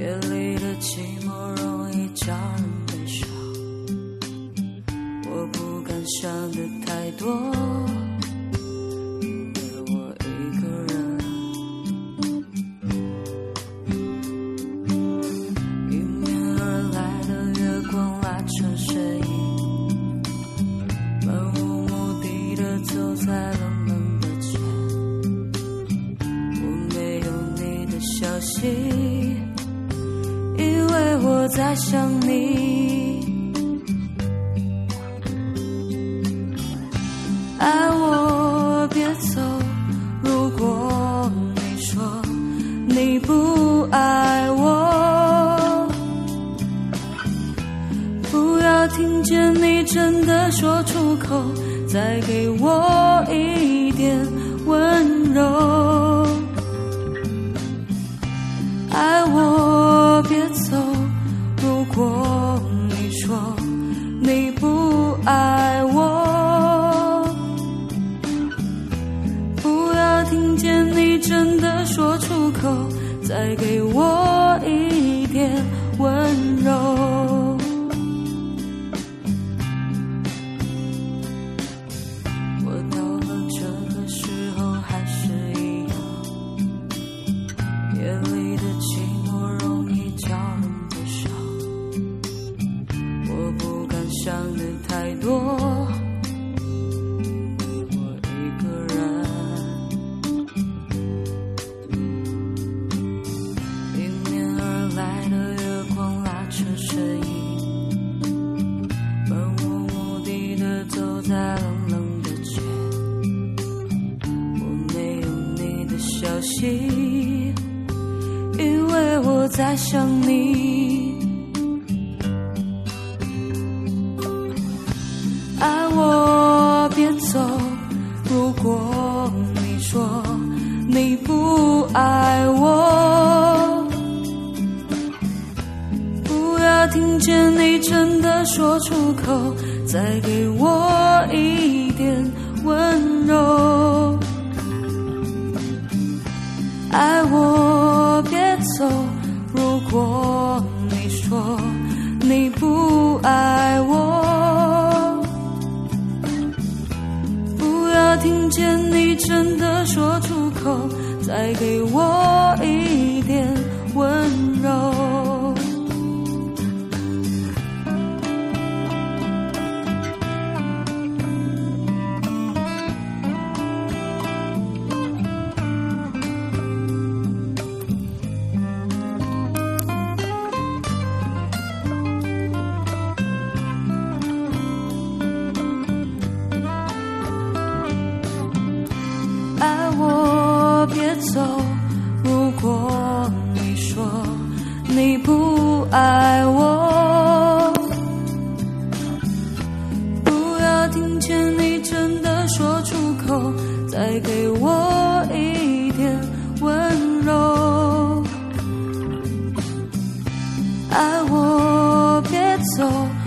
夜里的寂寞容易叫人悲伤，我不敢想的太多，因为我一个人。迎面而来的月光拉成身影，漫无目的的走在冷冷的街，我没有你的消息，因为我在想你。爱我别走，如果你说你不爱我，不要听见你真的说出口，再给我一点温柔。爱我别走，如果你说你不爱我，不要听见你真的说出口，再给我一点温柔。我到了这个时候还是一样，夜里的寂寞容易叫人悲伤，我不敢想的太多，因为我一个人。迎面而来的月光拉成身影，漫无目的的走在冷冷的街，我没有你的消息，因为我在想你。爱我别走，如果你说你不爱我，不要听见你真的说出口，再给我一点温柔。爱我别走，如果你说你不爱我，不要听见你真的说出口，再给我一点温柔。爱我别走，如果你说你不爱我，不要听见你真的说出口，再给我一点温柔。爱我别走，